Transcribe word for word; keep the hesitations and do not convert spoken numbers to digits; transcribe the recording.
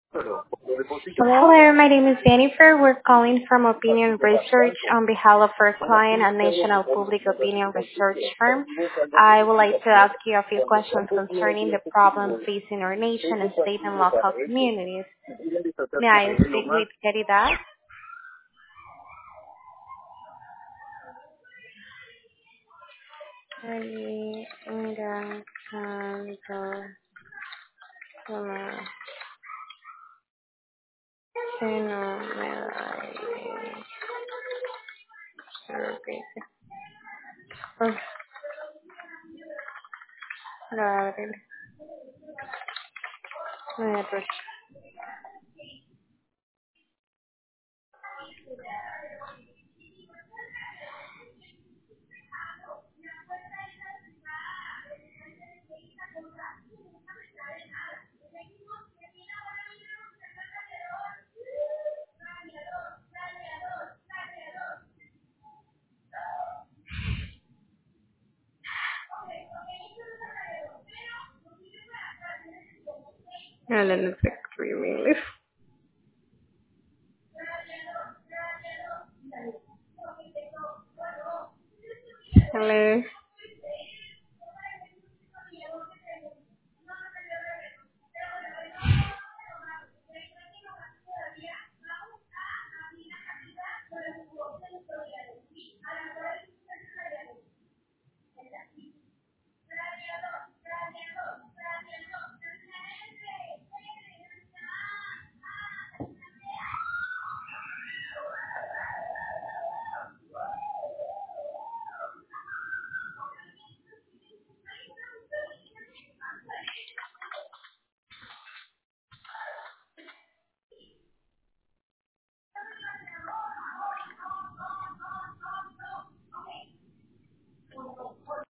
Hello, my name is Jennifer. We're calling from Opinion Research on behalf of our client, a national public opinion research firm. I would like to ask you a few questions concerning the problem facing our nation and state and local communities. May I speak with Caridad? Caridad Canto Tomás. Que no me da servicio. Uf, Gabriel, me da Helen is extremely. Hello.